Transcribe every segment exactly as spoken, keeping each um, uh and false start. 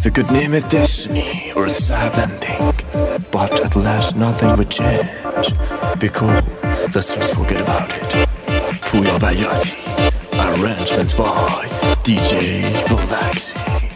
We could name it destiny or a sad ending, but at last nothing would change. Be cool, let's just forget about it. Puya Bayati, arrangement by دی جی Relaxy.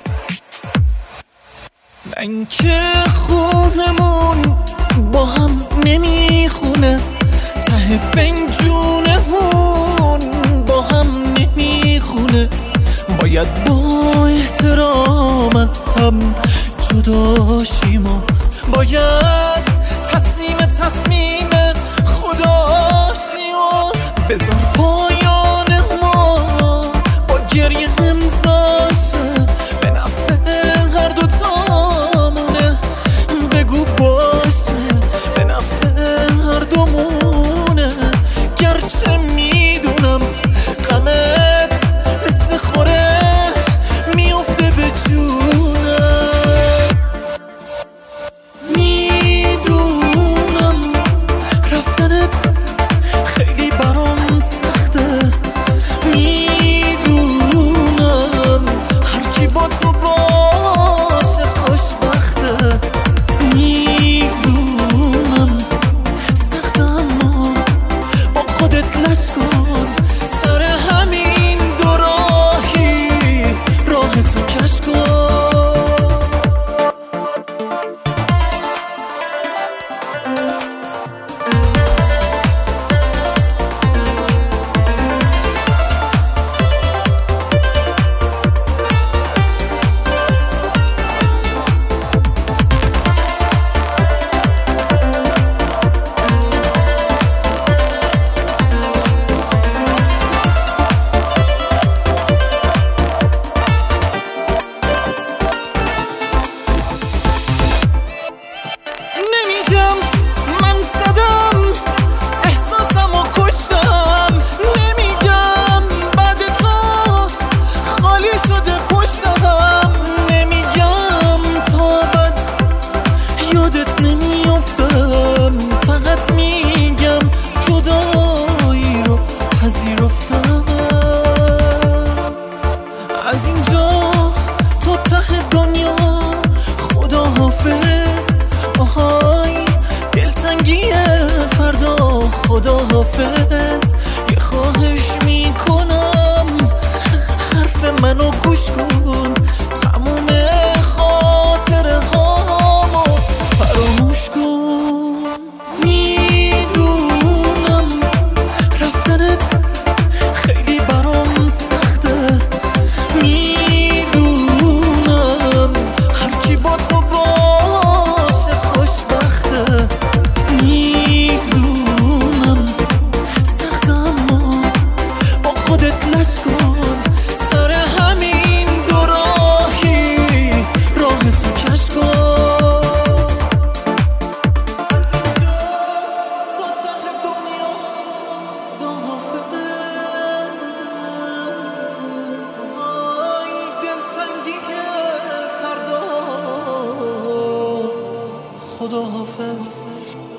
من که خونمون با هم نمیخونه، ته فنجونمون با هم نمیخونه، باید با احترام از هم جدا شیم و باید تسلیم تصمیم خدا شیم و بذار پایان ما با گریه امضاشه، به نفع هر دوتامونه، بگو باشه به نفع هر دومونه، گرچه میدونم غمت مثل خوره میفته به جونم، میدونم رفتنت خیلی برام سخته، میدونم هرکی با تو باشه خوشبخته، میدونم سخته اما با خودت لش کن، سر همین دو راهی راه تو کش کن. نمیگم من زدم احساسم و کشتم، نمیگم بعد تو خالی شده پشتم، نمیگم تا ابد یادت نمیافتم، فقط میگم جدایی رو پذیرفتم، از اینجا تا ته دنیا خداحافظ، آهای دلتنگی فردا خداحافظ، یه خواهش میکنم حرف منو گوش کن، تموم خاطره هامو فراموش کن، میدونم رفتنت خیلی برام سخته، میدونم هرکی با تو باشه خوشبخته، میدونم سخته اما با خودت لش کن، سر همین دو راهی راه تو کش کن. تا ته دنیا خداحافظ، های دلتنگی فردا خداحافظ.